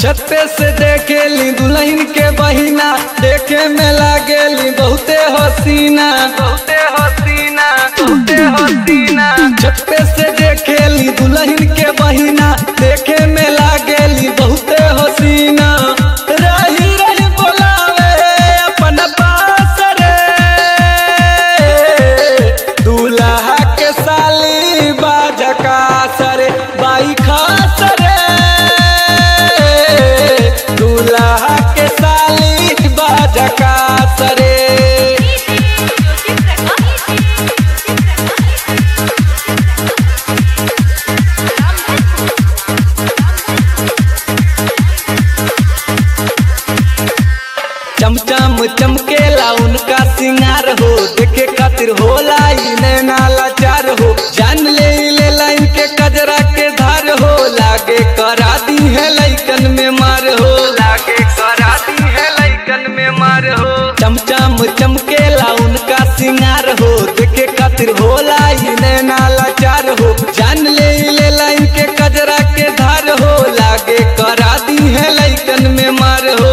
छत पे से देखेली दुल्हन के बहिना, देखे में लागेली बहुते हसीना, बहुते हसीना, बहुते हसीना। छत पे से देखेली दुल्हन के बहिना, देखे में लागेली बहुते हसीना। रही रही बोलावे अपन पास रे, दूल्हा के साली बाझकास रे, बाई खास रे, दूल्हा के साली बाझकास रे। चमचम चमकेला उनका सिंगार हो, देखे खातिर होला ई नैना लाचार हो। जान ले लाइन के कजरा के धार हो, लागे करा दी है लइकन में मार हो, लागे करा दी है लइकन में मार हो। चमचम चमकेला उनका सिंगार हो, देखे खातिर होला ई नैना लाचार हो। जान ले लाइन के कजरा के धार हो, लागे करा दी है लइकन में मार हो।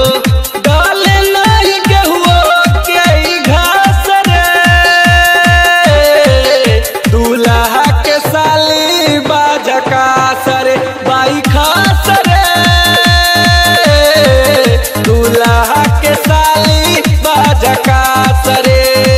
रे बाई खास रे, दूल्हा के साली बाझकास रे।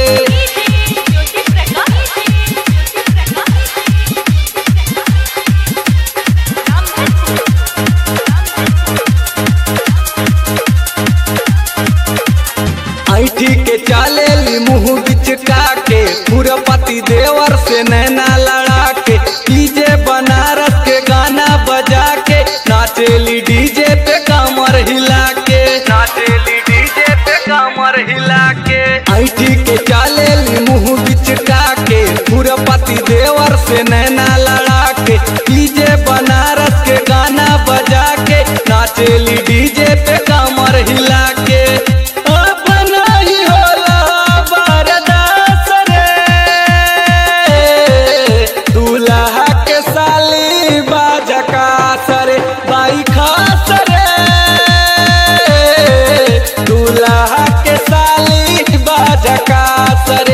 ऐठी के चालेली मुँह बिचका के, खुरपति देवर से नैना लड़ा के। डीजे बनारस के गाना बजा के, नाचेली डीजे पे कमर हिला के, नाचेली डीजे पे कमर हिला के। ऐठी के चालेली मुँह बिचका के, खुरपति देवर से नैना लड़ा के। डीजे बनारस के गाना बजा के, नाचेली डीजे पे कमर हिला के। रे बाई खास रे, दूल्हा के साली बाझकास रे।